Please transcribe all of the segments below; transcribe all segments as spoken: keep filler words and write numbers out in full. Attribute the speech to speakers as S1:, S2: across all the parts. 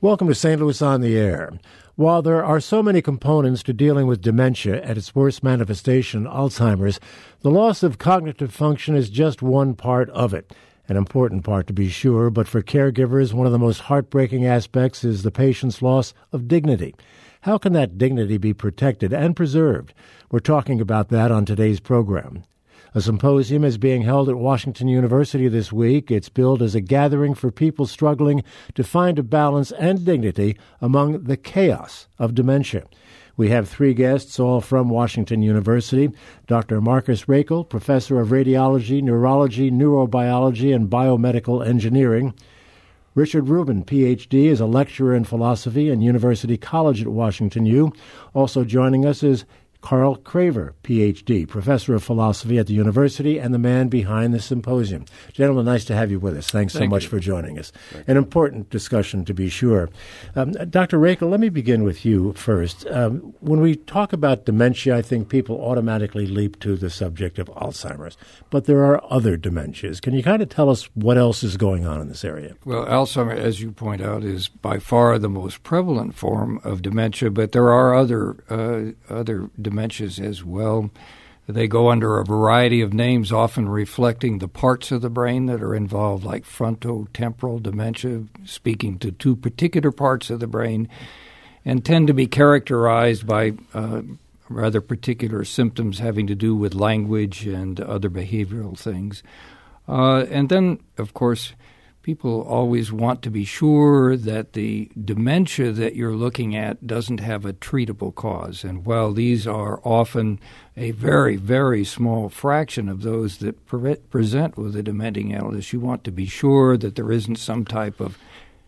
S1: Welcome to Saint Louis on the Air. While there are so many components to dealing with dementia at its worst manifestation, Alzheimer's, the loss of cognitive function is just one part of it. An important part, to be sure, but for caregivers, one of the most heartbreaking aspects is the patient's loss of dignity. How can that dignity be protected and preserved? We're talking about that on today's program. A symposium is being held at Washington University this week. It's billed as a gathering for people struggling to find a balance and dignity among the chaos of dementia. We have three guests, all from Washington University. Doctor Marcus Raichle, professor of radiology, neurology, neurobiology, and biomedical engineering. Richard Rubin, P H D, is a lecturer in philosophy in University College at Washington U. Also joining us is Carl Craver, P H D, professor of philosophy at the university and the man behind the symposium. Gentlemen, nice to have you with us. Thanks
S2: Thank
S1: so much
S2: you.
S1: for joining us.
S2: Thank
S1: An
S2: you.
S1: important discussion, to be sure. Um, Doctor Raichle, let me begin with you first. Um, when we talk about dementia, I think people automatically leap to the subject of Alzheimer's. But there are other dementias. Can you kind of tell us what else is going on in this area?
S2: Well, Alzheimer's, as you point out, is by far the most prevalent form of dementia, but there are other uh, other dementias as well. They go under a variety of names, often reflecting the parts of the brain that are involved, like frontotemporal dementia, speaking to two particular parts of the brain, and tend to be characterized by uh, rather particular symptoms having to do with language and other behavioral things. Uh, and then, of course, people always want to be sure that the dementia that you're looking at doesn't have a treatable cause. And while these are often a very, very small fraction of those that pre- present with a dementing illness, you want to be sure that there isn't some type of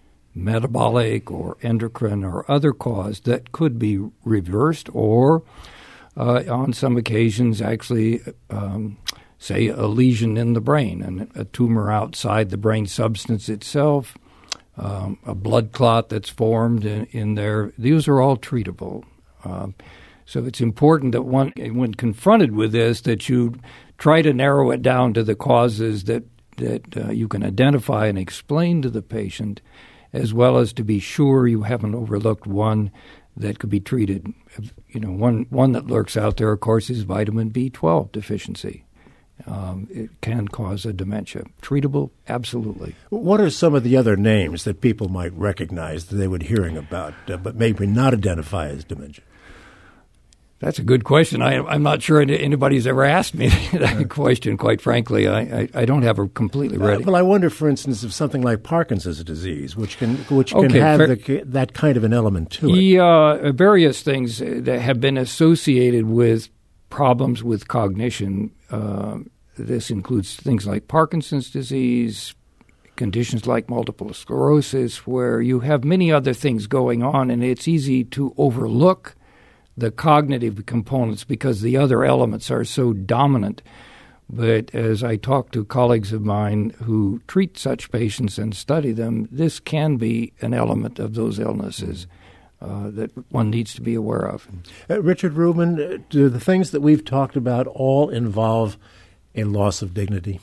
S2: metabolic or endocrine or other cause that could be reversed or, uh, on some occasions, actually um, say, a lesion in the brain, and a tumor outside the brain substance itself, um, a blood clot that's formed in, in there. These are all treatable. Um, so it's important that one, when confronted with this, that you try to narrow it down to the causes that, that uh, you can identify and explain to the patient, as well as to be sure you haven't overlooked one that could be treated. You know, one, one that lurks out there, of course, is vitamin B twelve deficiency. Um, it can cause a dementia. Treatable? Absolutely.
S1: What are some of the other names that people might recognize that they would hearing about, uh, but maybe not identify as dementia?
S2: That's a good question. I, I'm not sure anybody's ever asked me that question, quite frankly. I, I, I don't have it completely ready.
S1: Uh, well, I wonder, for instance, of something like Parkinson's disease, which can which can
S2: okay,
S1: have
S2: fair,
S1: the, that kind of an element to it.
S2: Yeah, various things that have been associated with problems with cognition. Uh, this includes things like Parkinson's disease, conditions like multiple sclerosis, where you have many other things going on, and it's easy to overlook the cognitive components because the other elements are so dominant. But as I talk to colleagues of mine who treat such patients and study them, this can be an element of those illnesses. Uh, that one needs to be aware of.
S1: Uh, Richard Rubin, do the things that we've talked about all involve a loss of dignity?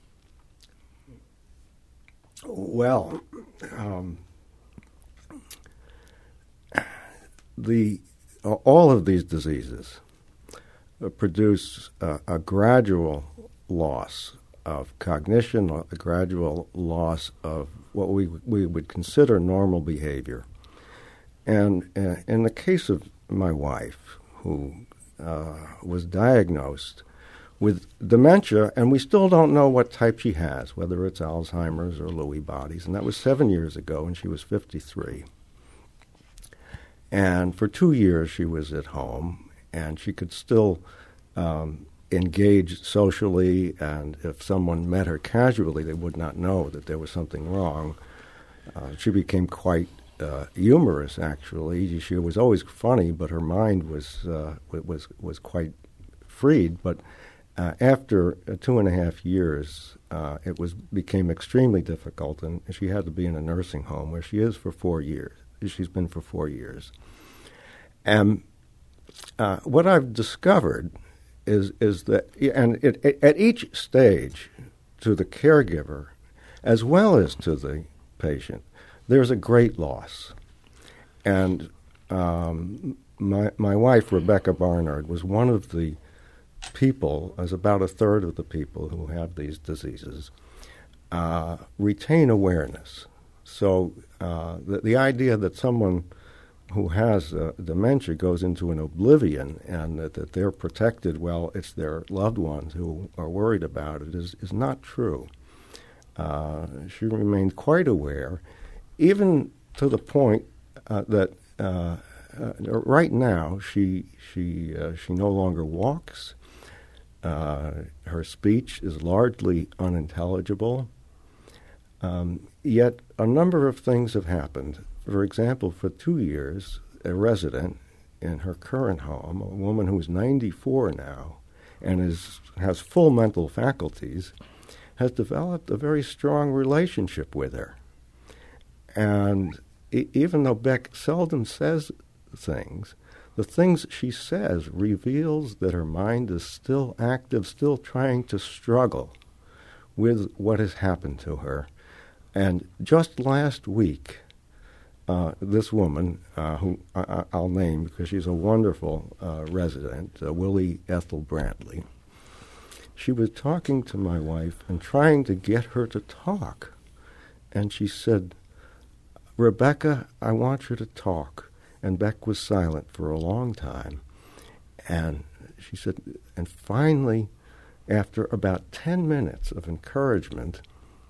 S3: Well, um, the uh, all of these diseases uh, produce uh, a gradual loss of cognition, a gradual loss of what we we would consider normal behavior. And uh, in the case of my wife, who uh, was diagnosed with dementia, and we still don't know what type she has, whether it's Alzheimer's or Lewy bodies, and that was seven years ago, and she was fifty-three. And for two years she was at home, and she could still um, engage socially, and if someone met her casually, they would not know that there was something wrong. Uh, she became quite Uh, humorous, actually. She was always funny, but her mind was uh, was was quite freed. But uh, after uh, two and a half years, uh, it was became extremely difficult, and she had to be in a nursing home where she is for four years. She's been for four years. And uh, what I've discovered is is that, and it, it, at each stage, to the caregiver as well as to the patient, there's a great loss. and um, my my wife, Rebecca Barnard, was one of the people, as about a third of the people who have these diseases, uh, retain awareness. So uh, the, the idea that someone who has uh, dementia goes into an oblivion and that, that they're protected, well, it's their loved ones who are worried about it, is, is not true. Uh, she remained quite aware, even to the point uh, that uh, uh, right now she she uh, she no longer walks. Uh, her speech is largely unintelligible. Um, yet a number of things have happened. For example, for two years, a resident in her current home, a woman who is ninety-four now and is has full mental faculties, has developed a very strong relationship with her. And e- even though Beck seldom says things, the things she says reveals that her mind is still active, still trying to struggle with what has happened to her. And just last week, uh, this woman, uh, who I- I'll name because she's a wonderful uh, resident, uh, Willie Ethel Brantley, she was talking to my wife and trying to get her to talk. And she said, "Rebecca, I want you to talk." And Beck was silent for a long time. And she said, and finally, after about ten minutes of encouragement,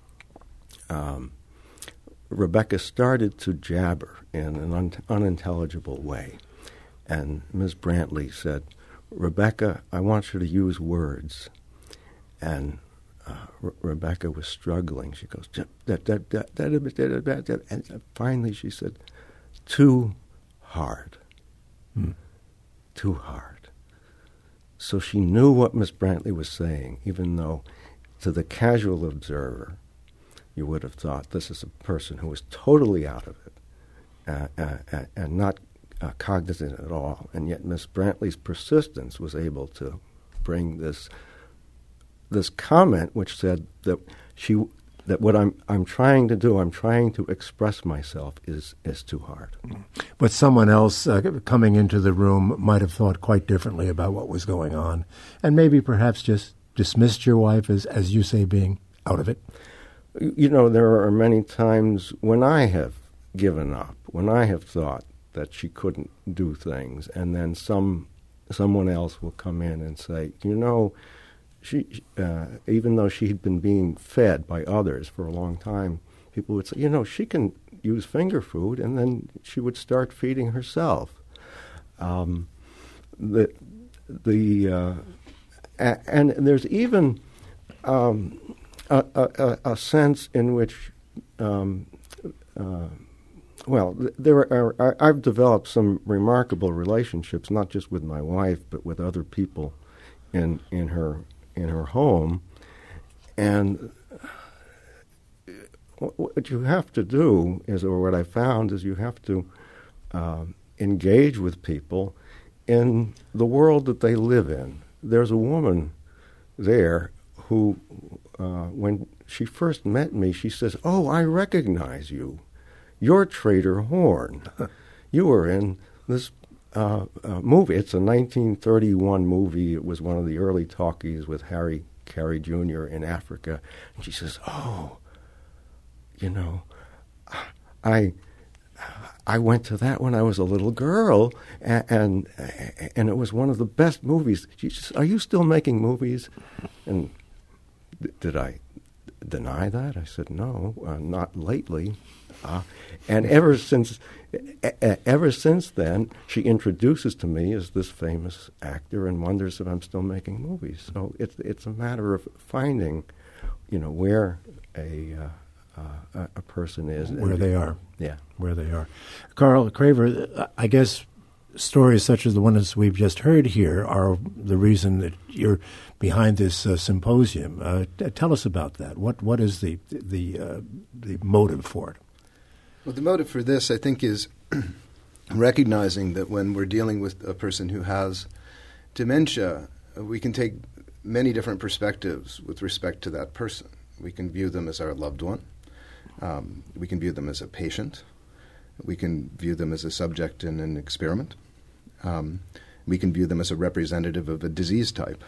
S3: um, Rebecca started to jabber in an un- unintelligible way. And Miz Brantley said, "Rebecca, I want you to use words." And uh, Re- Rebecca was struggling. She goes, "That, that, that, that, that, that, that," and finally she said, "Too hard. Hmm. Too hard." So she knew what Miss Brantley was saying, even though to the casual observer, you would have thought this is a person who is totally out of it uh, uh, and not uh, cognizant at all. And yet Miss Brantley's persistence was able to bring this this comment, which said that she that what I'm I'm trying to do, I'm trying to express myself, is is too hard.
S1: But someone else uh, coming into the room might have thought quite differently about what was going on, and maybe perhaps just dismissed your wife as, as you say, being out of it.
S3: You know, there are many times when I have given up, when I have thought that she couldn't do things, and then some someone else will come in and say, you know, she, uh, even though she had been being fed by others for a long time, people would say, you know, she can use finger food, and then she would start feeding herself. Um, the the uh, a- and there's even um, a, a, a sense in which, um, uh, well, there are. I've developed some remarkable relationships, not just with my wife, but with other people in in her. in her home, and what you have to do is, or what I found is, you have to um, engage with people in the world that they live in. There's a woman there who, uh, when she first met me, she says, "Oh, I recognize you. You're Trader Horn. You were in this Uh, uh, movie." It's a nineteen thirty-one movie. It was one of the early talkies with Harry Carey Junior in Africa. And she says, "Oh, you know, I I went to that when I was a little girl, and and, and it was one of the best movies." She says, "Are you still making movies?" And th- did I deny that? I said, "No, uh, not lately." Uh, and ever since, e- ever since then, she introduces to me as this famous actor and wonders if I'm still making movies. So it's it's a matter of finding, you know, where a uh, uh, a person is,
S1: where they are.
S3: Yeah,
S1: where they are. Carl Craver, I guess stories such as the ones we've just heard here are the reason that you're behind this uh, symposium. Uh, t- tell us about that. What what is the the uh, the motive for it?
S4: Well, the motive for this, I think, is recognizing that when we're dealing with a person who has dementia, we can take many different perspectives with respect to that person. We can view them as our loved one. Um, we can view them as a patient. We can view them as a subject in an experiment. Um, we can view them as a representative of a disease type.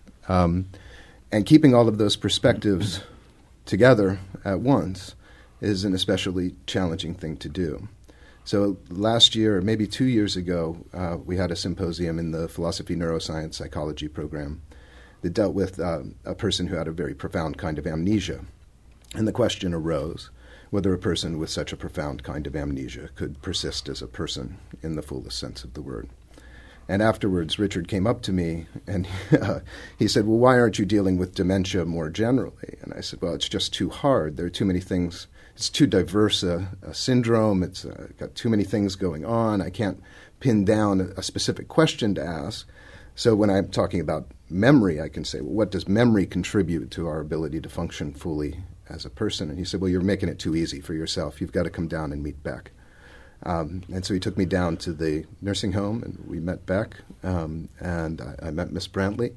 S4: Um, and keeping all of those perspectives together at once is an especially challenging thing to do. So last year, or maybe two years ago, uh, we had a symposium in the Philosophy, Neuroscience, Psychology program that dealt with uh, a person who had a very profound kind of amnesia. And the question arose whether a person with such a profound kind of amnesia could persist as a person in the fullest sense of the word. And afterwards, Richard came up to me and uh, he said, well, why aren't you dealing with dementia more generally? And I said, well, it's just too hard. There are too many things. It's too diverse a, a syndrome. It's uh, got too many things going on. I can't pin down a, a specific question to ask. So when I'm talking about memory, I can say, well, what does memory contribute to our ability to function fully as a person? And he said, well, you're making it too easy for yourself. You've got to come down and meet Beck. Um, and so he took me down to the nursing home, and we met Beck, um, and I, I met Miss Brantley.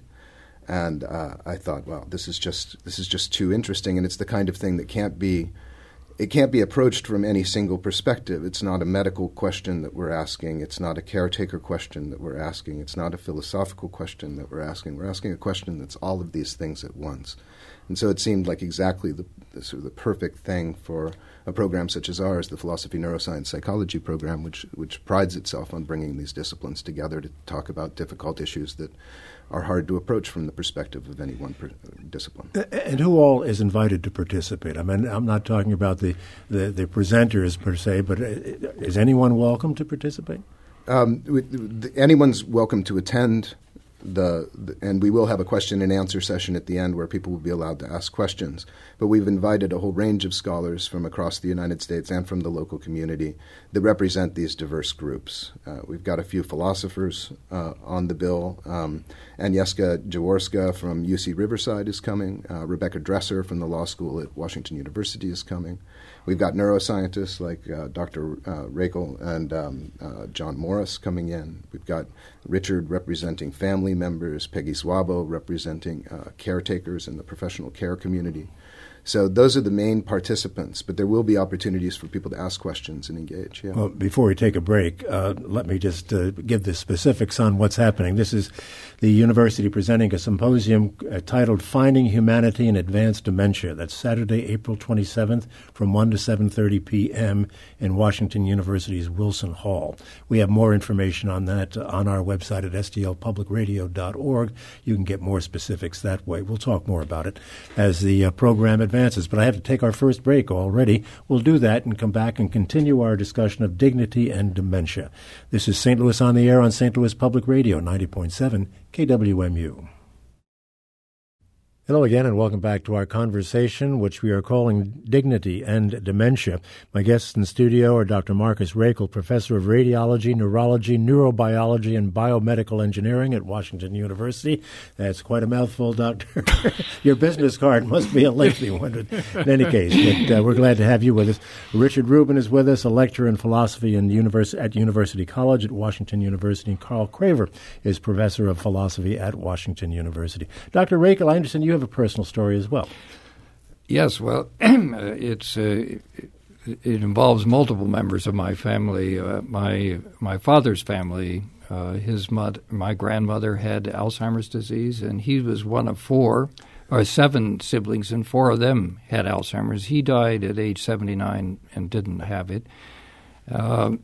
S4: And uh, I thought, well, this is just this is just too interesting, and it's the kind of thing that can't be it can't be approached from any single perspective. It's not a medical question that we're asking. It's not a caretaker question that we're asking. It's not a philosophical question that we're asking. We're asking a question that's all of these things at once. And so it seemed like exactly the, the sort of the perfect thing for a program such as ours, the Philosophy, Neuroscience, Psychology program, which which prides itself on bringing these disciplines together to talk about difficult issues that are hard to approach from the perspective of any one per, discipline.
S1: And who all is invited to participate? I mean, I'm not talking about the, the, the presenters per se, but is anyone welcome to participate?
S4: Um, anyone's welcome to attend. The, the and we will have a question and answer session at the end where people will be allowed to ask questions. But we've invited a whole range of scholars from across the United States and from the local community that represent these diverse groups. Uh, we've got a few philosophers uh, on the bill. Um, Agnieszka Jaworska from U C Riverside is coming. Uh, Rebecca Dresser from the law school at Washington University is coming. We've got neuroscientists like uh, Doctor Uh, Rakel and um, uh, John Morris coming in. We've got Richard representing family members, Peggy Swabo representing uh, caretakers in the professional care community. So those are the main participants, but there will be opportunities for people to ask questions and engage. Yeah.
S1: Well, before we take a break, uh, let me just uh, give the specifics on what's happening. This is the university presenting a symposium uh, titled Finding Humanity in Advanced Dementia. That's Saturday, April twenty-seventh from one to seven thirty p.m. in Washington University's Wilson Hall. We have more information on that uh, on our website at s t l public radio dot org. You can get more specifics that way. We'll talk more about it as the uh, program advances. Advances, but I have to take our first break already. We'll do that and come back and continue our discussion of dignity and dementia. This is Saint Louis on the Air on Saint Louis Public Radio, ninety point seven K W M U. Hello again, and welcome back to our conversation, which we are calling Dignity and Dementia. My guests in the studio are Doctor Marcus Rakel, Professor of Radiology, Neurology, Neurobiology, and Biomedical Engineering at Washington University. That's quite a mouthful, Doctor. Your business card must be a lengthy one. In any case, but, uh, we're glad to have you with us. Richard Rubin is with us, a lecturer in philosophy in univers- at University College at Washington University, and Carl Craver is Professor of Philosophy at Washington University. Doctor Rakel, I understand you have a personal story as well.
S2: Yes, well, it's uh, it involves multiple members of my family. Uh, my my father's family, uh, his mother, my grandmother had Alzheimer's disease, and he was one of four or seven siblings, and four of them had Alzheimer's. He died at age seventy-nine and didn't have it. Uh,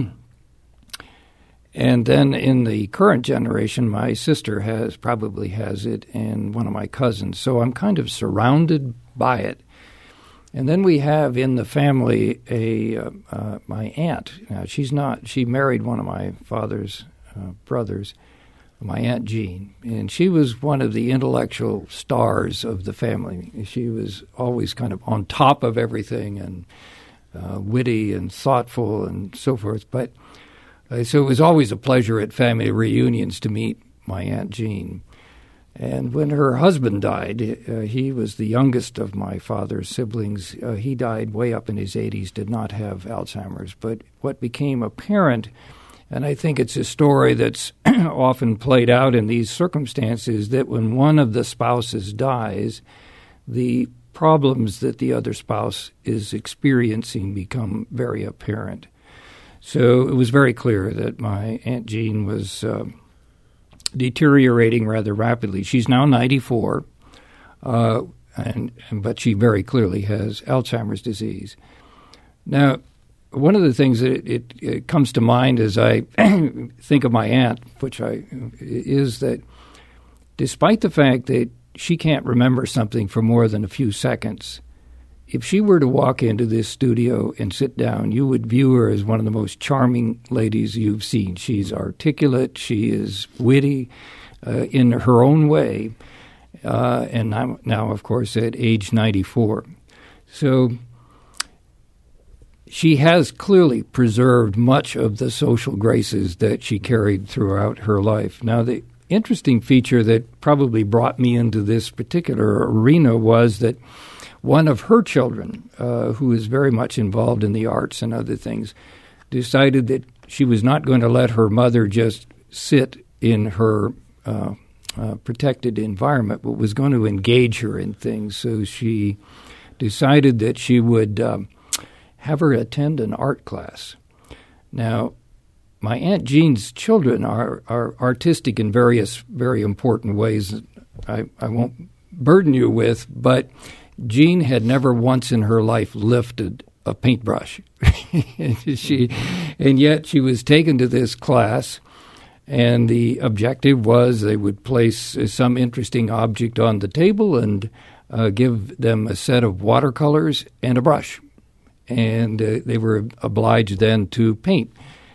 S2: And then in the current generation, my sister has probably has it, and one of my cousins. So I'm kind of surrounded by it. And then we have in the family a uh, uh, my aunt. Now, she's not. She married one of my father's uh, brothers, my Aunt Jean, and she was one of the intellectual stars of the family. She was always kind of on top of everything and uh, witty and thoughtful and so forth. But Uh, so it was always a pleasure at family reunions to meet my Aunt Jean. And when her husband died, uh, he was the youngest of my father's siblings. Uh, he died way up in his eighties, did not have Alzheimer's. But what became apparent, and I think it's a story that's often played out in these circumstances, that when one of the spouses dies, the problems that the other spouse is experiencing become very apparent. So it was very clear that my Aunt Jean was uh, deteriorating rather rapidly. She's now ninety-four, uh, and, and but she very clearly has Alzheimer's disease. Now, one of the things that it, it, it comes to mind as I think of my aunt, which I is that despite the fact that she can't remember something for more than a few seconds, if she were to walk into this studio and sit down, you would view her as one of the most charming ladies you've seen. She's articulate, she is witty uh, in her own way, uh, and now, now, of course, at age ninety-four. So she has clearly preserved much of the social graces that she carried throughout her life. Now, the interesting feature that probably brought me into this particular arena was that one of her children, uh, who is very much involved in the arts and other things, decided that she was not going to let her mother just sit in her uh, uh, protected environment, but was going to engage her in things. So she decided that she would um, have her attend an art class. Now, my Aunt Jean's children are, are artistic in various very important ways I, I won't burden you with, but Jean had never once in her life lifted a paintbrush. she, and yet she was taken to this class, and the objective was they would place some interesting object on the table and uh, give them a set of watercolors and a brush. And uh, they were obliged then to paint.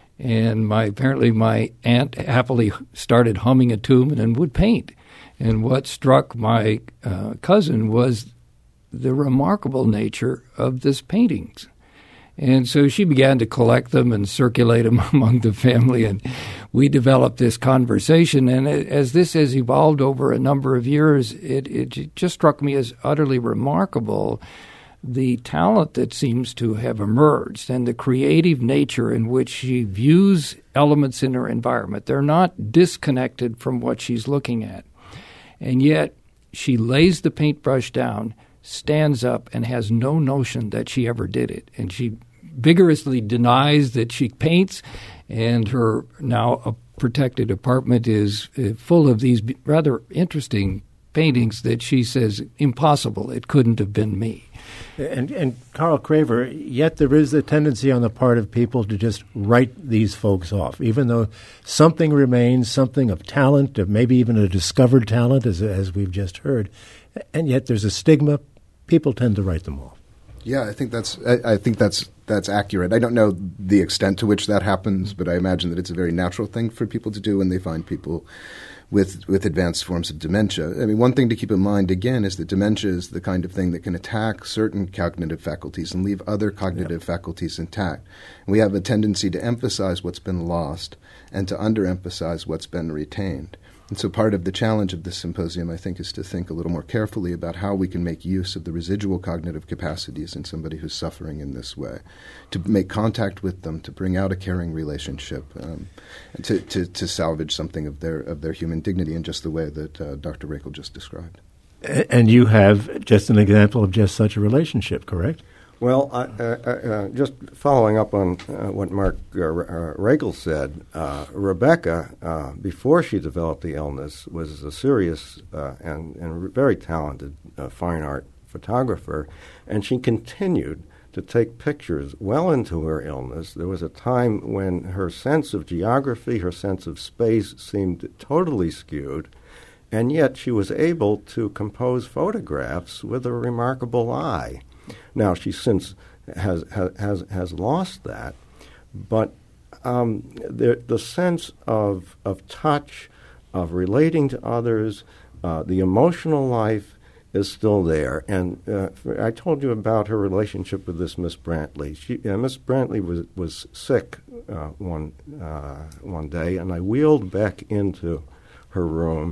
S2: And my apparently my aunt happily started humming a tune and would paint. And what struck my uh, cousin was the remarkable nature of this paintings. And so she began to collect them and circulate them among the family, and we developed this conversation. And as this has evolved over a number of years, it, it just struck me as utterly remarkable, the talent that seems to have emerged and the creative nature in which she views elements in her environment. They're not disconnected from what she's looking at. And yet she lays the paintbrush down, stands up, and has no notion that she ever did it. And she vigorously denies that she paints, and her now a protected apartment is full of these rather interesting paintings that she says, impossible, it couldn't have been me.
S1: And, and Carl Craver, yet there is a tendency on the part of people to just write these folks off, even though something remains, something of talent, of maybe even a discovered talent, as as we've just heard, and yet there's a stigma. People tend to write them off.
S4: Yeah, I think that's I, I think that's that's accurate. I don't know the extent to which that happens, but I imagine that it's a very natural thing for people to do when they find people with with advanced forms of dementia. I mean, one thing to keep in mind, again, is that dementia is the kind of thing that can attack certain cognitive faculties and leave other cognitive yep. faculties intact. And we have a tendency to emphasize what's been lost and to underemphasize what's been retained. And so part of the challenge of this symposium, I think, is to think a little more carefully about how we can make use of the residual cognitive capacities in somebody who's suffering in this way, to make contact with them, to bring out a caring relationship, um, and to, to, to salvage something of their of their human dignity in just the way that uh, Doctor Rakel just described.
S1: And you have just an example of just such a relationship, correct?
S3: Well, uh, uh, uh, just following up on uh, what Mark uh, uh, Rakel said, uh, Rebecca, uh, before she developed the illness, was a serious uh, and, and very talented uh, fine art photographer, and she continued to take pictures well into her illness. There was a time when her sense of geography, her sense of space seemed totally skewed, and yet she was able to compose photographs with a remarkable eye. Now, she since has has has lost that, but um, the the sense of of touch, of relating to others, uh, the emotional life is still there. And uh, I told you about her relationship with this Miss Brantley. She, uh, Miss Brantley was was sick uh, one uh, one day, and I wheeled Beck into her room,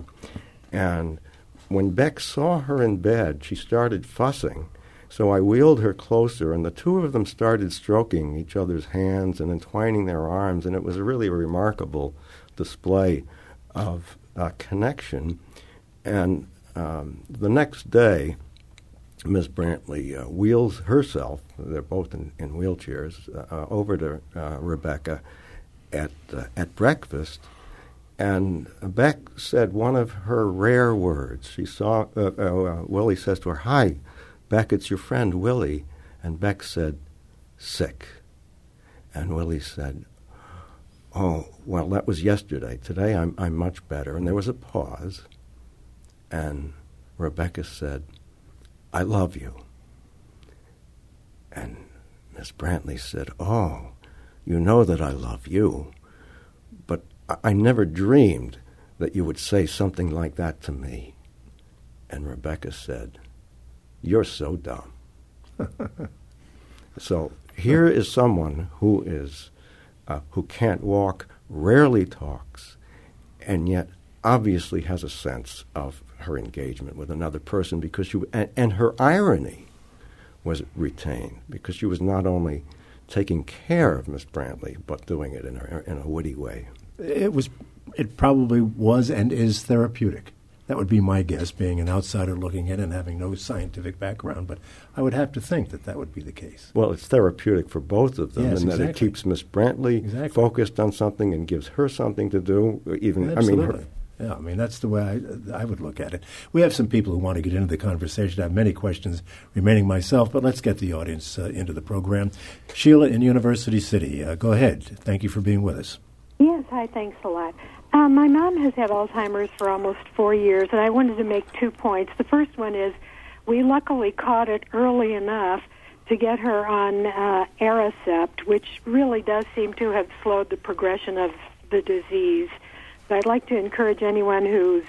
S3: and when Beck saw her in bed, she started fussing. So I wheeled her closer, and the two of them started stroking each other's hands and entwining their arms, and it was a really remarkable display of uh, connection. And um, the next day, Miss Brantley uh, wheels herself, they're both in, in wheelchairs, uh, over to uh, Rebecca at uh, at breakfast, and Beck said one of her rare words. She saw, uh, uh, Willie says to her, "Hi, Beck, it's your friend Willie," and Beck said, "Sick." And Willie said, "Oh, well, that was yesterday. Today I'm I'm much better." And there was a pause, and Rebecca said, "I love you." And Miss Brantley said, "Oh, you know that I love you, but I, I never dreamed that you would say something like that to me." And Rebecca said, "You're so dumb." So here is someone who is uh, who can't walk, rarely talks, and yet obviously has a sense of her engagement with another person, because she and, and her irony was retained, because she was not only taking care of Miss Brantley but doing it in a in a witty way.
S1: It was, it probably was and is therapeutic. That would be my guess, being an outsider looking in and having no scientific background. But I would have to think that that would be the case.
S3: Well, it's therapeutic for both of them,
S1: yes,
S3: and
S1: exactly.
S3: that it keeps Miss Brantley
S1: exactly.
S3: focused on something and gives her something to do. Even
S1: Absolutely.
S3: I mean, her,
S1: yeah, I mean, that's the way I, I would look at it. We have some people who want to get into the conversation. I have many questions remaining myself, but let's get the audience uh, into the program. Sheila in University City, uh, go ahead. Thank you for being with us.
S5: Yes, hi, thanks a lot. Um, my mom has had Alzheimer's for almost four years, and I wanted to make two points. The first one is we luckily caught it early enough to get her on uh, Aricept, which really does seem to have slowed the progression of the disease. So I'd like to encourage anyone who's,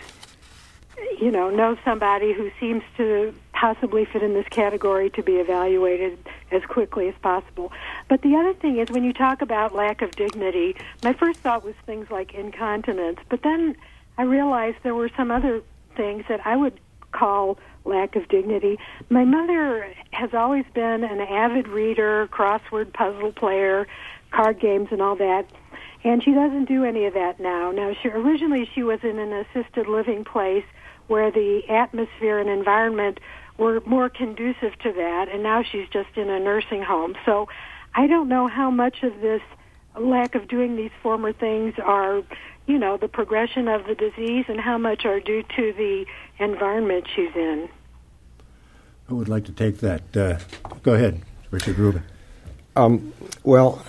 S5: you know, knows somebody who seems to possibly fit in this category to be evaluated as quickly as possible. But the other thing is, when you talk about lack of dignity, my first thought was things like incontinence, but then I realized there were some other things that I would call lack of dignity. My mother has always been an avid reader, crossword puzzle player, card games and all that, and she doesn't do any of that now. Now, she, originally she was in an assisted living place where the atmosphere and environment were more conducive to that, and now she's just in a nursing home. So I don't know how much of this lack of doing these former things are, you know, the progression of the disease, and how much are due to the environment she's in.
S1: Who would like to take that? Uh, go ahead, Richard Rubin.
S3: Um, well,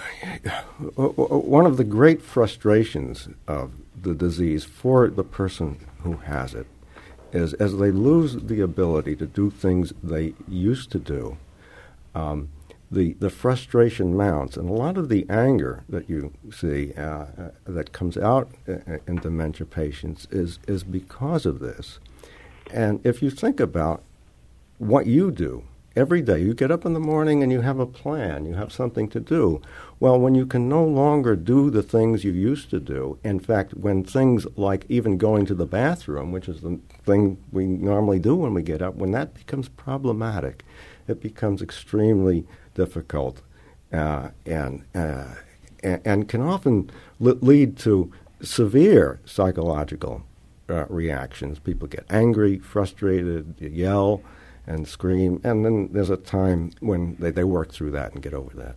S3: one of the great frustrations of the disease for the person who has it is, as they lose the ability to do things they used to do, um, the, the frustration mounts. And a lot of the anger that you see uh, uh, that comes out in dementia patients is, is because of this. And if you think about what you do every day, you get up in the morning and you have a plan, you have something to do. Well, when you can no longer do the things you used to do, in fact, when things like even going to the bathroom, which is the thing we normally do when we get up, when that becomes problematic, it becomes extremely difficult uh, and, uh, and and can often li- lead to severe psychological uh, reactions. People get angry, frustrated, yell, and scream, and then there's a time when they, they work through that and get over that.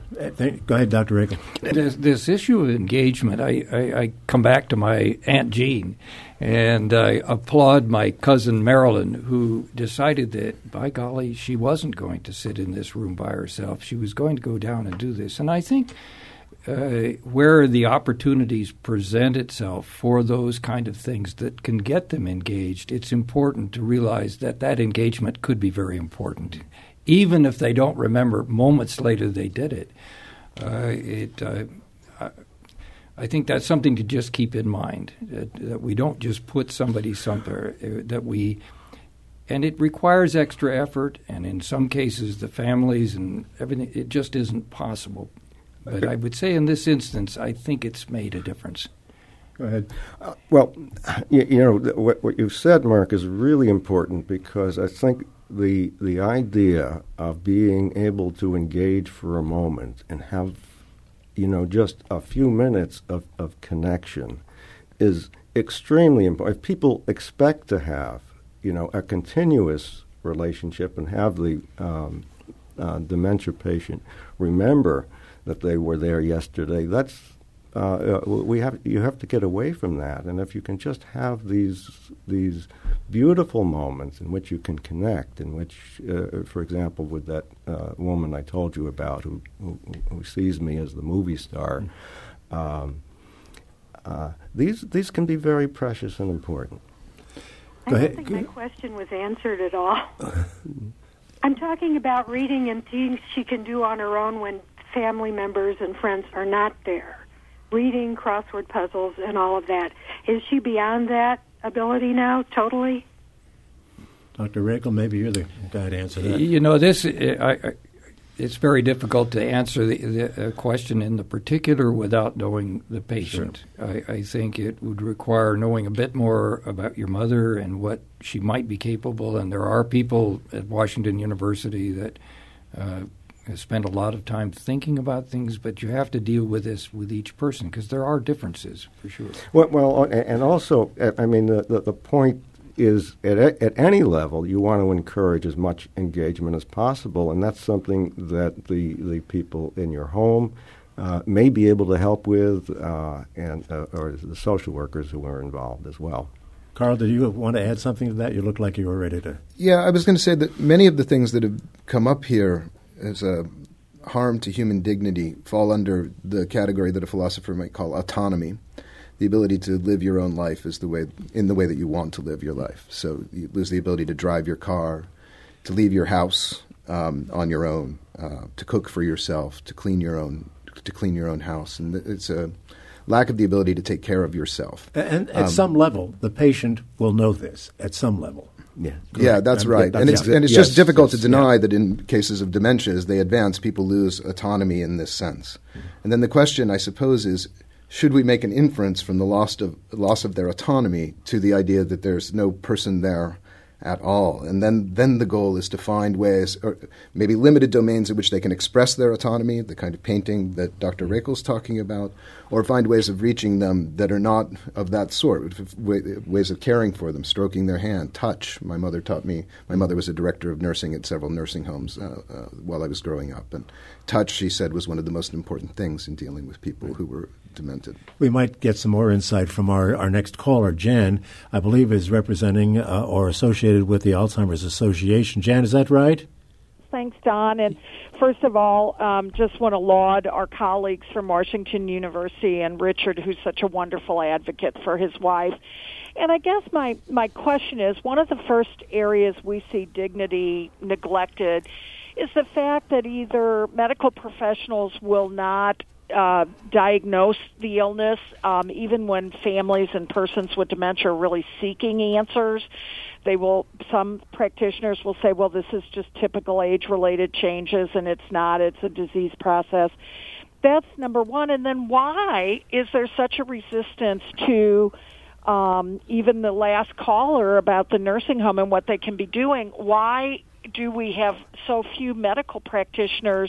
S1: Go ahead, Doctor Rakel.
S2: This, this issue of engagement, I, I, I come back to my Aunt Jean, and I applaud my cousin Marilyn, who decided that, by golly, she wasn't going to sit in this room by herself. She was going to go down and do this. And I think uh, where the opportunities present itself for those kind of things that can get them engaged, it's important to realize that that engagement could be very important. Even if they don't remember moments later they did it, uh, it uh, I, I think that's something to just keep in mind, that, that we don't just put somebody somewhere, uh, that we, and it requires extra effort, and in some cases the families and everything, it just isn't possible. But I would say in this instance, I think it's made a difference.
S1: Go ahead.
S3: Uh, well, you, you know, what, what you've said, Mark, is really important, because I think the the idea of being able to engage for a moment and have, you know, just a few minutes of, of connection is extremely important. If people expect to have, you know, a continuous relationship and have the um, uh, dementia patient remember that they were there yesterday. That's uh, we have you have to get away from that, and if you can just have these these beautiful moments in which you can connect, in which, uh, for example, with that uh, woman I told you about who, who who sees me as the movie star, um, uh, these these can be very precious and important.
S5: I don't think my question was answered at all. I'm talking about reading and things she can do on her own when family members and friends are not there. Reading, crossword puzzles, and all of that. Is she beyond that ability now, totally?
S1: Doctor Rakel, maybe you're the guy to answer that.
S2: You know, this I, I, it's very difficult to answer the, the uh, question in the particular without knowing the patient. Sure. I, I think it would require knowing a bit more about your mother and what she might be capable. And there are people at Washington University that uh, spend a lot of time thinking about things, but you have to deal with this with each person because there are differences, for sure.
S3: Well, well and also, I mean, the, the, the point is at, at any level, you want to encourage as much engagement as possible, and that's something that the, the people in your home uh, may be able to help with, uh, and uh, or the social workers who are involved as well.
S1: Carl, did you want to add something to that? You looked like you were ready to.
S4: Yeah, I was going to say that many of the things that have come up here as a harm to human dignity fall under the category that a philosopher might call autonomy, the ability to live your own life is the way in the way that you want to live your life. So you lose the ability to drive your car, to leave your house um, on your own, uh, to cook for yourself, to clean your own to clean your own house, and it's a lack of the ability to take care of yourself.
S1: And at
S4: um,
S1: some level, the patient will know this. At some level.
S3: Yeah,
S4: yeah, that's
S1: and,
S4: right,
S1: that's
S4: and it's
S1: yeah.
S4: and it's
S3: yes,
S4: just difficult
S3: yes,
S4: to deny
S3: yeah.
S4: that in cases of dementia, as they advance, people lose autonomy in this sense. Mm-hmm. And then the question, I suppose, is: should we make an inference from the loss of loss of their autonomy to the idea that there's no person there at all? And then, then the goal is to find ways, or maybe limited domains in which they can express their autonomy, the kind of painting that Doctor Rakel's talking about, or find ways of reaching them that are not of that sort, ways of caring for them, stroking their hand, touch. My mother taught me, my mother was a director of nursing at several nursing homes uh, uh, while I was growing up, and touch, she said, was one of the most important things in dealing with people who were demented.
S1: We might get some more insight from our, our next caller. Jan, I believe, is representing uh, or associated with the Alzheimer's Association. Jan, is that right?
S6: Thanks, Don. And first of all, um, just want to laud our colleagues from Washington University and Richard, who's such a wonderful advocate for his wife. And I guess my, my question is, one of the first areas we see dignity neglected is the fact that either medical professionals will not Uh, diagnose the illness, um, even when families and persons with dementia are really seeking answers. They will, some practitioners will say, well, this is just typical age-related changes, and it's not, it's a disease process. That's number one. And then why is there such a resistance to um, even the last caller about the nursing home and what they can be doing? Why do we have so few medical practitioners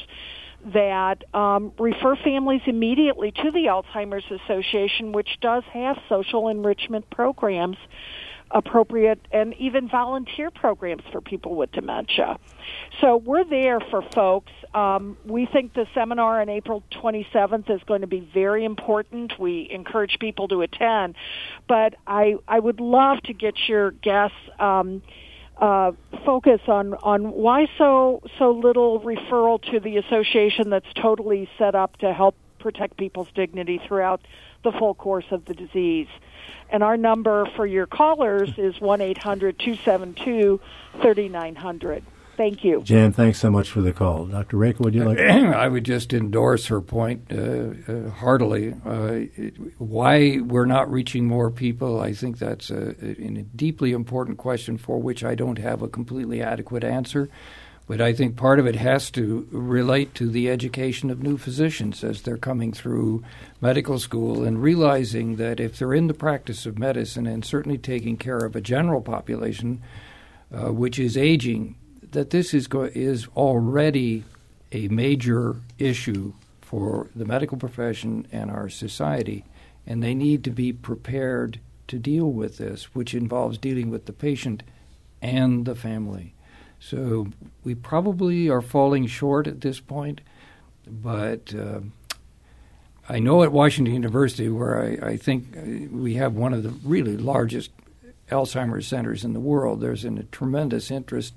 S6: that um, refer families immediately to the Alzheimer's Association, which does have social enrichment programs appropriate and even volunteer programs for people with dementia. So we're there for folks. Um, we think the seminar on April twenty-seventh is going to be very important. We encourage people to attend. But I, I would love to get your guests' um, Uh, focus on, on why so so little referral to the association that's totally set up to help protect people's dignity throughout the full course of the disease. And our number for your callers is one eight hundred two seven two three nine zero zero. Thank you.
S1: Jan, thanks so much for the call. Doctor Rakel, would you like to?
S2: I would just endorse her point uh, uh, heartily. Uh, it, why we're not reaching more people, I think that's a, a deeply important question for which I don't have a completely adequate answer. But I think part of it has to relate to the education of new physicians as they're coming through medical school and realizing that if they're in the practice of medicine and certainly taking care of a general population, uh, which is aging, that this is go- is already a major issue for the medical profession and our society, and they need to be prepared to deal with this, which involves dealing with the patient and the family. So we probably are falling short at this point, but uh, I know at Washington University, where I, I think we have one of the really largest Alzheimer's centers in the world, there's a tremendous interest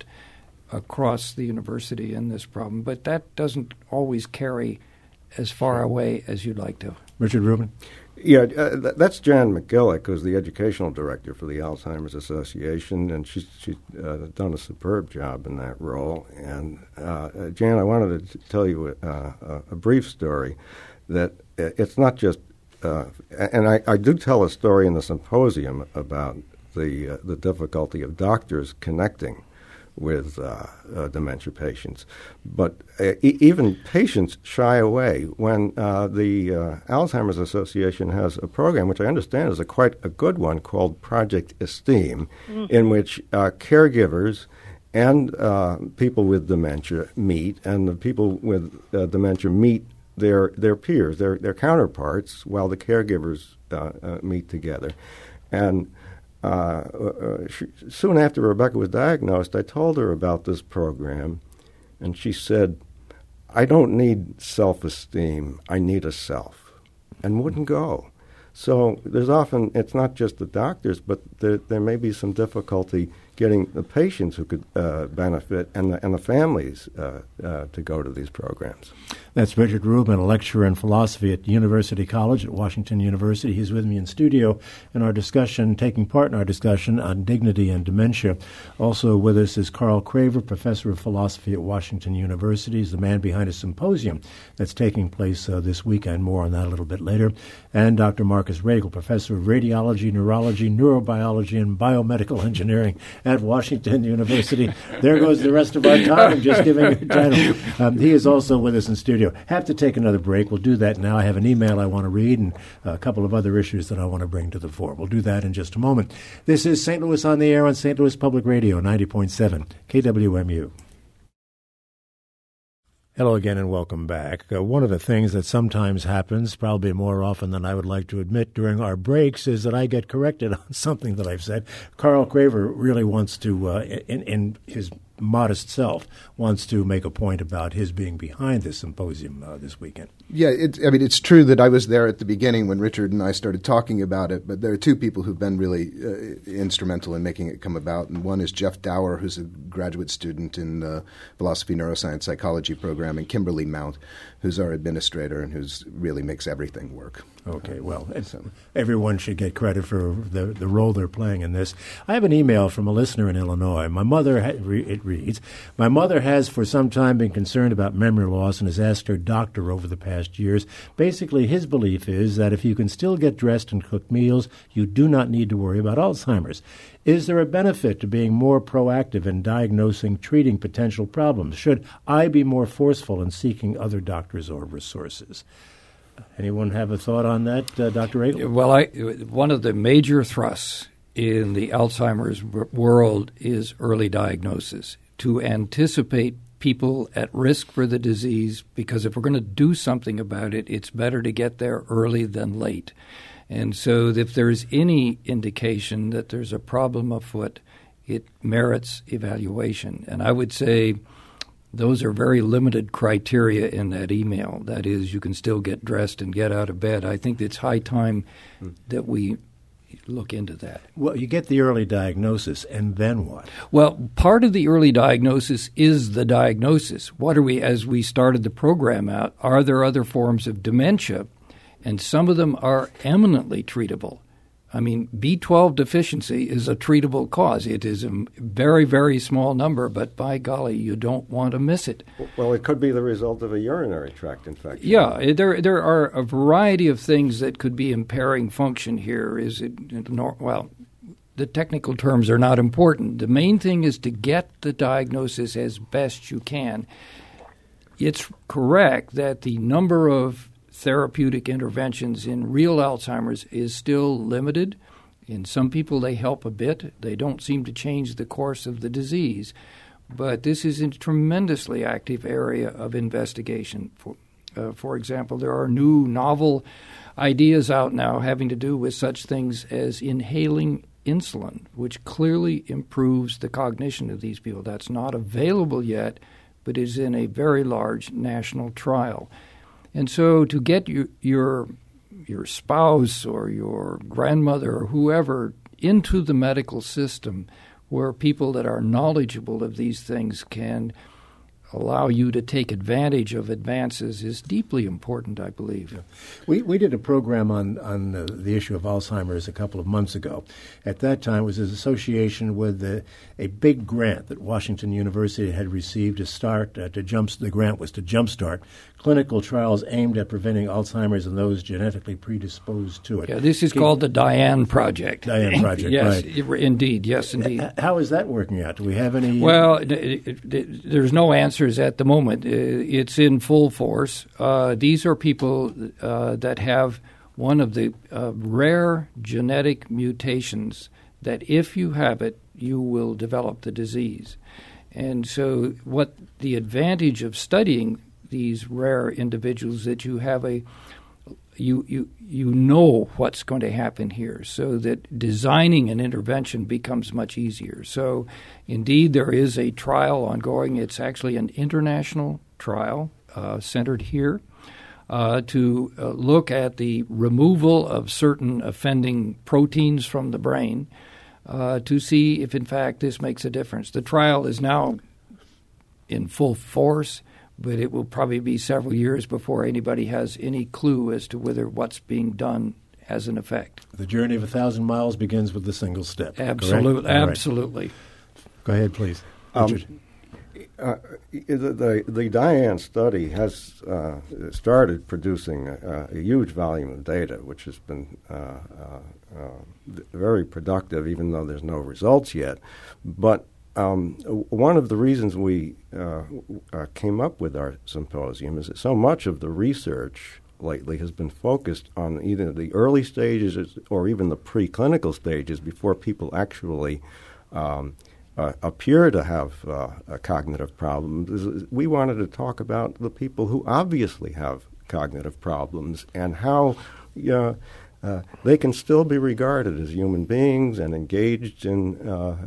S2: across the university in this problem, but that doesn't always carry as far away as you'd like to.
S1: Richard Rubin?
S3: Yeah, uh, th- that's Jan McGillick, who's the educational director for the Alzheimer's Association, and she's, she's uh, done a superb job in that role. And uh, uh, Jan, I wanted to tell you uh, a, a brief story that it's not just, uh, and I, I do tell a story in the symposium about the uh, the difficulty of doctors connecting with uh, uh, dementia patients. But uh, e- even patients shy away when uh, the uh, Alzheimer's Association has a program, which I understand is a quite a good one, called Project Esteem, mm-hmm. in which uh, caregivers and uh, people with dementia meet, and the people with uh, dementia meet their their peers, their their counterparts, while the caregivers uh, uh, meet together. And Uh, uh, she, soon after Rebecca was diagnosed, I told her about this program, and she said, I don't need self-esteem, I need a self, and wouldn't go. So there's often, it's not just the doctors, but there, there may be some difficulty getting the patients who could uh, benefit and the, and the families uh, uh, to go to these programs.
S1: That's Richard Rubin, a lecturer in philosophy at University College at Washington University. He's with me in studio in our discussion, taking part in our discussion on dignity and dementia. Also with us is Carl Craver, professor of philosophy at Washington University. He's the man behind a symposium that's taking place uh, this weekend. More on that a little bit later. And Doctor Marcus Ragle, professor of radiology, neurology, neurobiology, and biomedical engineering at Washington University. There goes the rest of our time, just giving a title. Um, he is also with us in studio. Have to take another break. We'll do that now. I have an email I want to read and a couple of other issues that I want to bring to the fore. We'll do that in just a moment. This is Saint Louis on the Air on Saint Louis Public Radio, ninety point seven K W M U. Hello again and welcome back. Uh, one of the things that sometimes happens, probably more often than I would like to admit during our breaks, is that I get corrected on something that I've said. Carl Craver really wants to, uh, in, in his modest self, wants to make a point about his being behind this symposium uh, this weekend.
S4: Yeah, it, I mean, it's true that I was there at the beginning when Richard and I started talking about it, but there are two people who've been really uh, instrumental in making it come about, and one is Jeff Dower, who's a graduate student in the philosophy, neuroscience, psychology program, and Kimberly Mount, who's our administrator and who's really makes everything work.
S1: Okay, well, so everyone should get credit for the the role they're playing in this. I have an email from a listener in Illinois. My mother, ha- it reads, my mother has for some time been concerned about memory loss and has asked her doctor over the past years. Basically, his belief is that if you can still get dressed and cook meals, you do not need to worry about Alzheimer's. Is there a benefit to being more proactive in diagnosing, treating potential problems? Should I be more forceful in seeking other doctors or resources? Anyone have a thought on that, uh, Doctor Ragle?
S2: Well, I, one of the major thrusts in the Alzheimer's world is early diagnosis, to anticipate people at risk for the disease, because if we're going to do something about it, it's better to get there early than late. And so if there's any indication that there's a problem afoot, it merits evaluation. And I would say those are very limited criteria in that email. That is, you can still get dressed and get out of bed. I think it's high time that we look into that.
S1: Well, you get the early diagnosis, and then what?
S2: Well, part of the early diagnosis is the diagnosis. What are we, as we started the program out, are there other forms of dementia? And some of them are eminently treatable. I mean, B twelve deficiency is a treatable cause. It is a very, very small number, but by golly, you don't want to miss it.
S3: Well, it could be the result of a urinary tract infection.
S2: Yeah, there there are a variety of things that could be impairing function here. Is it, well, the technical terms are not important. The main thing is to get the diagnosis as best you can. It's correct that the number of therapeutic interventions in real Alzheimer's is still limited. In some people, they help a bit. They don't seem to change the course of the disease. But this is a tremendously active area of investigation. For, uh, for example, there are new novel ideas out now having to do with such things as inhaling insulin, which clearly improves the cognition of these people. That's not available yet, but is in a very large national trial. And so to get your your, your spouse or your grandmother or whoever into the medical system where people that are knowledgeable of these things can allow you to take advantage of advances is deeply important, I believe.
S1: Yeah. We we did a program on, on uh, the issue of Alzheimer's a couple of months ago. At that time, it was in association with uh, a big grant that Washington University had received to start, uh, to jump, the grant was to jumpstart clinical trials aimed at preventing Alzheimer's in those genetically predisposed to it.
S2: Yeah, this is Can, called the Diane Project.
S1: Diane Project,
S2: yes,
S1: right.
S2: indeed, yes, indeed.
S1: How is that working out? Do we have any?
S2: Well, it, it, it, there's no answers at the moment. It's in full force. Uh, these are people uh, that have one of the uh, rare genetic mutations that if you have it, you will develop the disease. And so what the advantage of studying these rare individuals that you have a you you you know what's going to happen here, so that designing an intervention becomes much easier. So indeed there is a trial ongoing. It's actually an international trial uh, centered here uh, to uh, look at the removal of certain offending proteins from the brain uh, to see if in fact this makes a difference. The trial is now in full force, but it will probably be several years before anybody has any clue as to whether what's being done has an effect.
S1: The journey of a thousand miles begins with a single step.
S2: Absolutely, absolutely.
S1: Right. Go ahead, please, Richard.
S3: Um, uh, the, the the Diane study has uh, started producing a, a huge volume of data, which has been uh, uh, uh, very productive, even though there's no results yet. But Um, one of the reasons we uh, uh, came up with our symposium is that so much of the research lately has been focused on either the early stages or even the preclinical stages before people actually um, uh, appear to have uh, a cognitive problems. We wanted to talk about the people who obviously have cognitive problems and how uh, Uh, they can still be regarded as human beings and engaged in uh, uh,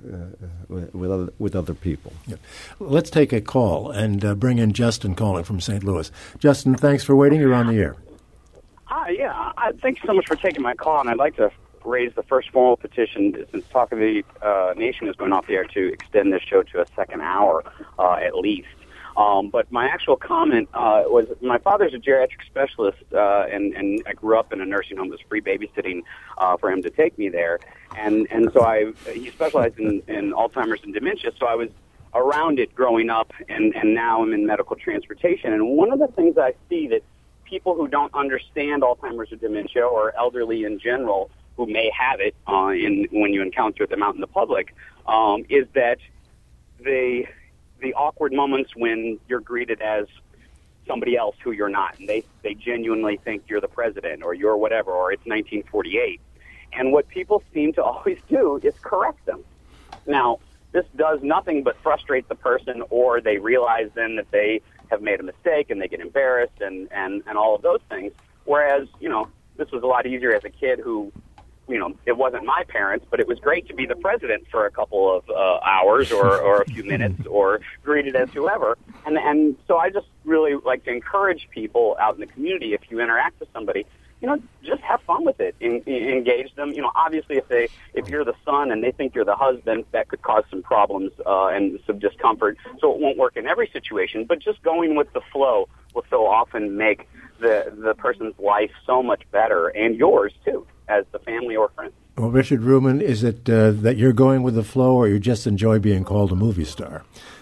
S3: uh, with other, with other people.
S1: Yeah. Let's take a call and uh, bring in Justin calling from Saint Louis. Justin, thanks for waiting. You're on the air.
S7: Hi, yeah. I, thank you so much for taking my call, and I'd like to raise the first formal petition since Talk of the uh, Nation is going off the air to extend this show to a second hour uh, at least. Um, but my actual comment uh, was my father's a geriatric specialist, uh, and, and I grew up in a nursing home. It was free babysitting uh, for him to take me there. And, and so I he specialized in, in Alzheimer's and dementia, so I was around it growing up, and, and now I'm in medical transportation. And one of the things I see that people who don't understand Alzheimer's or dementia or elderly in general who may have it uh, in, when you encounter them out in the public um, is that they... the awkward moments when you're greeted as somebody else who you're not, and they, they genuinely think you're the president or you're whatever, or it's nineteen forty-eight. And what people seem to always do is correct them. Now, this does nothing but frustrate the person, or they realize then that they have made a mistake and they get embarrassed and, and, and all of those things. Whereas, you know, this was a lot easier as a kid who, you know, it wasn't my parents, but it was great to be the president for a couple of uh, hours or, or a few minutes or greeted as whoever. And and so I just really like to encourage people out in the community, if you interact with somebody, you know, just have fun with it. En- engage them. You know, obviously if they if you're the son and they think you're the husband, that could cause some problems uh, and some discomfort. So it won't work in every situation, but just going with the flow will so often make the the person's life so much better, and yours too, as the family or friends.
S1: Well, Richard Ruman, is it uh, that you're going with the flow, or you just enjoy being called a movie star?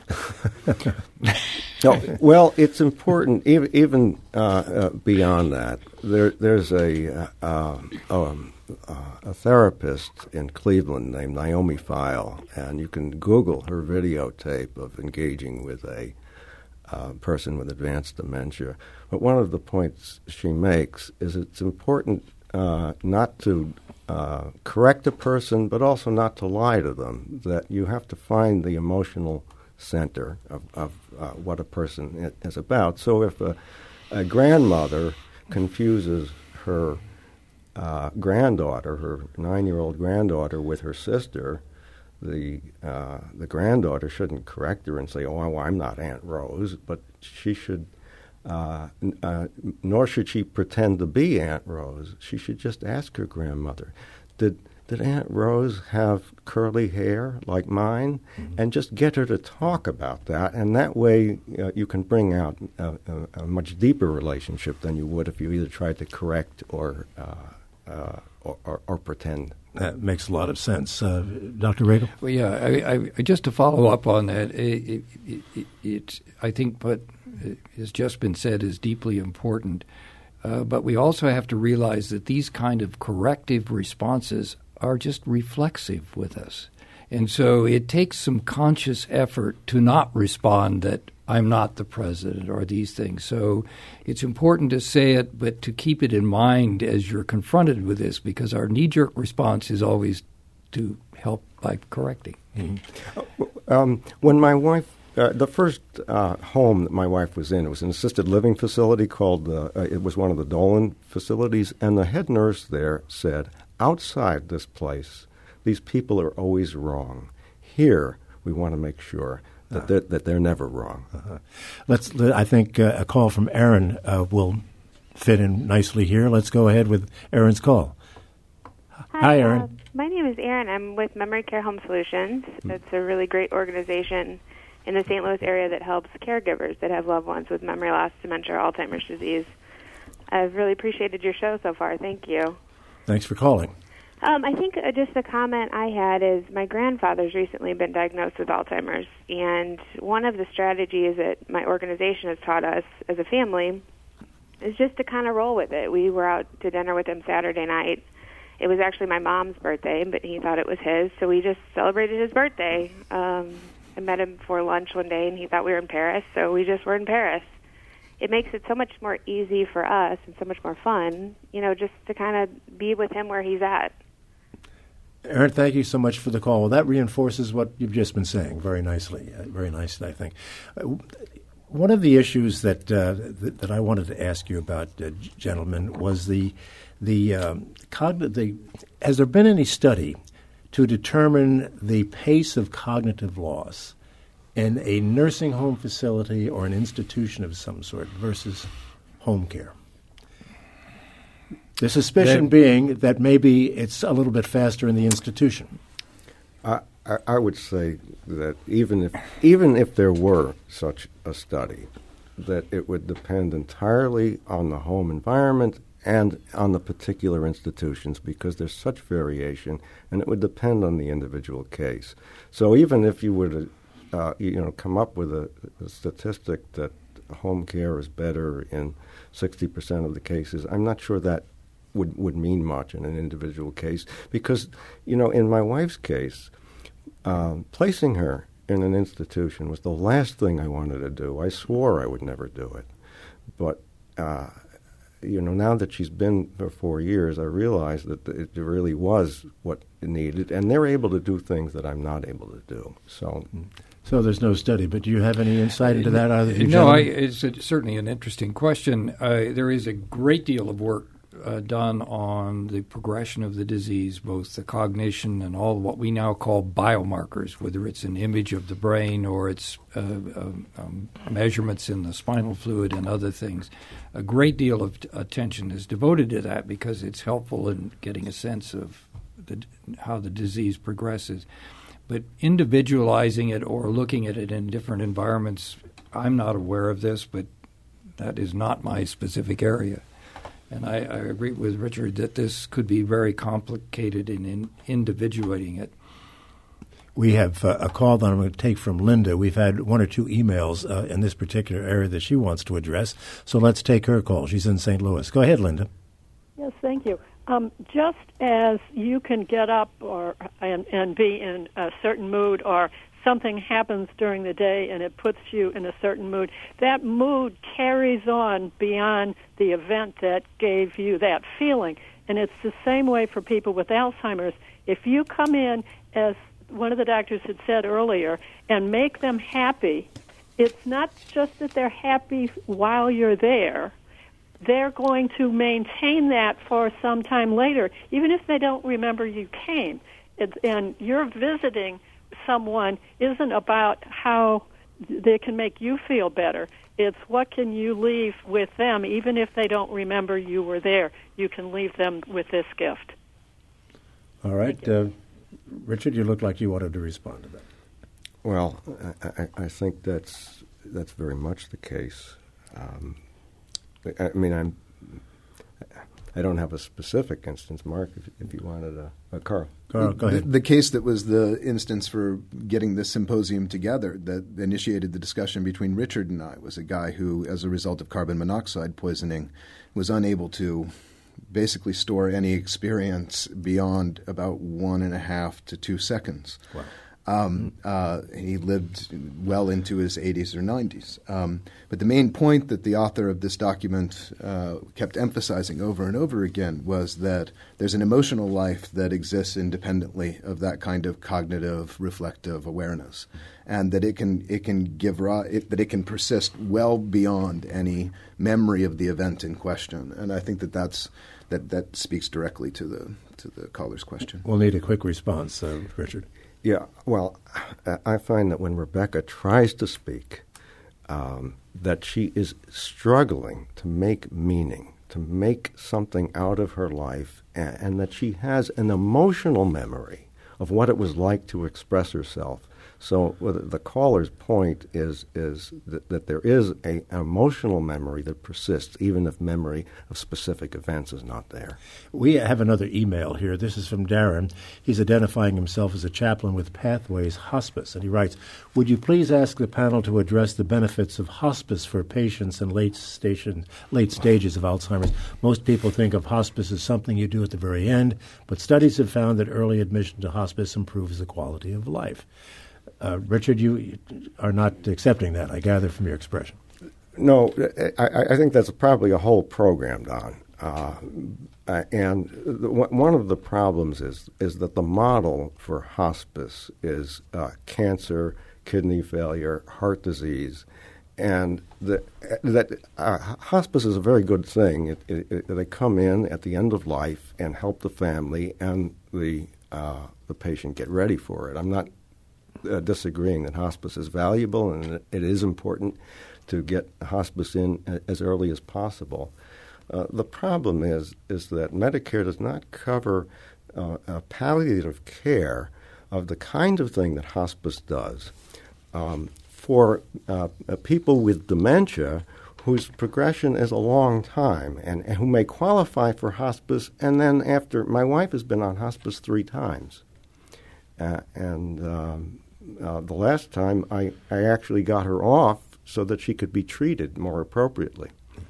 S3: No, well, it's important, even, even uh, uh, beyond that. There, there's a uh, um, uh, a therapist in Cleveland named Naomi Feil, and you can Google her videotape of engaging with a uh, person with advanced dementia. But one of the points she makes is it's important Uh, not to uh, correct a person, but also not to lie to them, that you have to find the emotional center of, of uh, what a person is about. So if a, a grandmother confuses her uh, granddaughter, her nine-year-old granddaughter, with her sister, the uh, the granddaughter shouldn't correct her and say, "Oh, well, I'm not Aunt Rose," but she should, uh, n- uh, nor should she pretend to be Aunt Rose. She should just ask her grandmother, "Did did Aunt Rose have curly hair like mine?" Mm-hmm. And just get her to talk about that, and that way uh, you can bring out a, a, a much deeper relationship than you would if you either tried to correct or uh, uh, or, or, or pretend.
S1: That makes a lot of sense. Uh, Doctor Regal?
S2: Well, yeah, I, I, just to follow up on that, it, it, it, it, I think what has just been said is deeply important. Uh, but we also have to realize that these kind of corrective responses are just reflexive with us. And so it takes some conscious effort to not respond that I'm not the president or these things. So it's important to say it, but to keep it in mind as you're confronted with this, because our knee-jerk response is always to help by correcting.
S3: Mm-hmm. Um, when my wife, uh, the first uh, home that my wife was in, it was an assisted living facility called, uh, uh, it was one of the Dolan facilities, and the head nurse there said, outside this place, these people are always wrong. Here, we want to make sure that they're, that they're never wrong.
S1: Uh-huh. Let's. I think uh, a call from Aaron uh, will fit in nicely here. Let's go ahead with Aaron's call.
S8: Hi,
S1: Hi Aaron.
S8: Uh, my name is Aaron. I'm with Memory Care Home Solutions. Mm. It's a really great organization in the Saint Louis area that helps caregivers that have loved ones with memory loss, dementia, or Alzheimer's disease. I've really appreciated your show so far. Thank you.
S1: Thanks for calling.
S8: Um, I think uh, just a comment I had is my grandfather's recently been diagnosed with Alzheimer's, and one of the strategies that my organization has taught us as a family is just to kind of roll with it. We were out to dinner with him Saturday night. It was actually my mom's birthday, but he thought it was his, so we just celebrated his birthday. Um, I met him for lunch one day, and he thought we were in Paris, so we just were in Paris. It makes it so much more easy for us and so much more fun, you know, just to kind of be with him where he's at.
S1: Aaron, thank you so much for the call. Well, that reinforces what you've just been saying very nicely, uh, very nicely, I think. Uh, one of the issues that, uh, th- that I wanted to ask you about, uh, gentlemen, was the the, um, cogn- the has there been any study to determine the pace of cognitive loss in a nursing home facility or an institution of some sort versus home care? The suspicion
S3: that,
S1: being that maybe it's a little bit faster in the institution.
S3: I, I, I would say that even if even if there were such a study, that it would depend entirely on the home environment and on the particular institutions, because there's such variation, and it would depend on the individual case. So even if you were to uh, you know come up with a, a statistic that home care is better in sixty percent of the cases, I'm not sure that would, would mean much in an individual case, because, you know, in my wife's case, um, placing her in an institution was the last thing I wanted to do. I swore I would never do it. But, uh, you know, now that she's been for four years, I realize that it really was what it needed, and they're able to do things that I'm not able to do. So...
S1: So there's no study, but do you have any insight into that? Either of you
S2: no, I,
S1: gentlemen?
S2: it's a, certainly an interesting question. Uh, there is a great deal of work uh, done on the progression of the disease, both the cognition and all what we now call biomarkers, whether it's an image of the brain or it's uh, um, um, measurements in the spinal fluid and other things. A great deal of t- attention is devoted to that because it's helpful in getting a sense of the, how the disease progresses. But individualizing it or looking at it in different environments, I'm not aware of this, but that is not my specific area. And I, I agree with Richard that this could be very complicated in, in individuating it.
S1: We have uh, a call that I'm going to take from Linda. We've had one or two emails uh, in this particular area that she wants to address. So let's take her call. She's in Saint Louis. Go ahead, Linda.
S6: Yes, thank you. Um, just as you can get up or and, and be in a certain mood, or something happens during the day and it puts you in a certain mood, that mood carries on beyond the event that gave you that feeling. And it's the same way for people with Alzheimer's. If you come in, as one of the doctors had said earlier, and make them happy, it's not just that they're happy while you're there.
S9: they're going to maintain that for some time later, even if they don't remember you came. It, and you're visiting someone isn't about how they can make you feel better. It's what can you leave with them, even if they don't remember you were there. You can leave them with this gift.
S1: All right. Uh, Richard, you look like you wanted to respond to that.
S3: Well, I, I think that's that's very much the case. Um, I, I mean, I'm I don't have a specific instance, Mark. If, if you wanted a, a Carl,
S1: Carl, go ahead.
S4: The, the case that was the instance for getting this symposium together that initiated the discussion between Richard and I was a guy who, as a result of carbon monoxide poisoning, was unable to basically store any experience beyond about one and a half to two seconds.
S1: Wow.
S4: Um, uh, he lived well into his eighties or nineties. Um, but the main point that the author of this document uh, kept emphasizing over and over again was that there's an emotional life that exists independently of that kind of cognitive, reflective awareness, and that it can it can give it, that it can persist well beyond any memory of the event in question. And I think that that's that that speaks directly to the to the caller's question.
S1: We'll need a quick response, uh, Richard.
S3: Yeah, well, I find that when Rebecca tries to speak, um, that she is struggling to make meaning, to make something out of her life, and, and that she has an emotional memory of what it was like to express herself. So the caller's point is is that, that there is a, an emotional memory that persists, even if memory of specific events is not there.
S1: We have another email here. This is from Darren. He's identifying himself as a chaplain with Pathways Hospice, and he writes, would you please ask the panel to address the benefits of hospice for patients in late, station, late stages of Alzheimer's? Most people think of hospice as something you do at the very end, but studies have found that early admission to hospice improves the quality of life. Uh, Richard, you are not accepting that, I gather, from your expression.
S3: No, I, I think that's probably a whole program, Don. Uh, and the, one of the problems is is that the model for hospice is uh, cancer, kidney failure, heart disease, and the, that uh, hospice is a very good thing. It, it, it, they come in at the end of life and help the family and the uh, the patient get ready for it. I'm not Uh, disagreeing that hospice is valuable and it is important to get hospice in a, as early as possible. Uh, the problem is is that Medicare does not cover uh, uh, palliative care of the kind of thing that hospice does um, for uh, uh, people with dementia whose progression is a long time and, and who may qualify for hospice. And then after, my wife has been on hospice three times. Uh, and um, uh, the last time I, I actually got her off so that she could be treated more appropriately.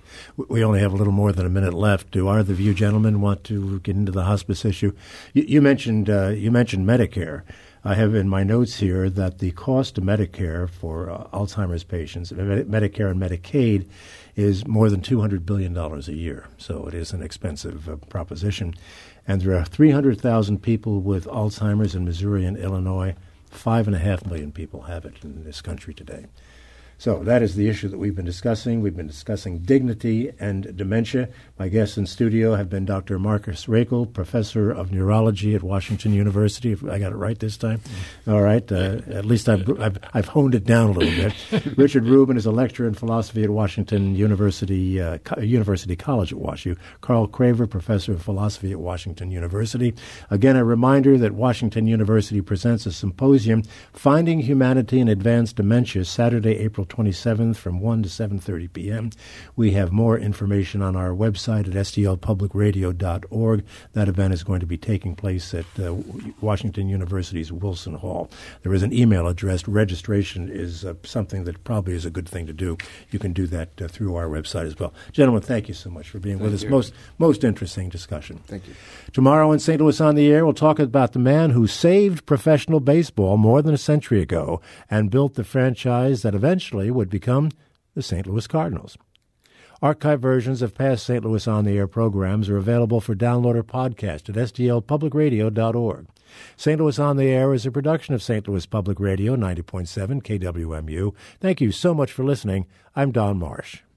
S1: We only have a little more than a minute left. Do our The View gentlemen want to get into the hospice issue? You, you mentioned uh, you mentioned Medicare. I have in my notes here that the cost of Medicare for uh, Alzheimer's patients, Medicare and Medicaid, is more than two hundred billion dollars a year. So it is an expensive uh, proposition. And there are three hundred thousand people with Alzheimer's in Missouri and Illinois. Five and a half million people have it in this country today. So that is the issue that we've been discussing. We've been discussing dignity and dementia. My guests in studio have been Doctor Marcus Raichle, professor of neurology at Washington University. If I got it right this time. Mm-hmm. All right. Uh, at least I've, I've I've honed it down a little bit. Richard Rubin is a lecturer in philosophy at Washington University uh, Co- University College at WashU. Carl Craver, professor of philosophy at Washington University. Again, a reminder that Washington University presents a symposium, Finding Humanity in Advanced Dementia, Saturday, April twenty-seventh from one to seven thirty p.m. We have more information on our website at s t l public radio dot org. That event is going to be taking place at uh, Washington University's Wilson Hall. There is an email address. Registration is uh, something that probably is a good thing to do. You can do that uh, through our website as well. Gentlemen, thank you so much for being
S4: thank
S1: with
S4: you.
S1: us. Most, most interesting discussion.
S4: Thank you.
S1: Tomorrow in Saint Louis on the Air, we'll talk about the man who saved professional baseball more than a century ago and built the franchise that eventually would become the Saint Louis Cardinals. Archive versions of past Saint Louis On the Air programs are available for download or podcast at s t l public radio dot org. Saint Louis On the Air is a production of Saint Louis Public Radio, ninety point seven K W M U. Thank you so much for listening. I'm Don Marsh.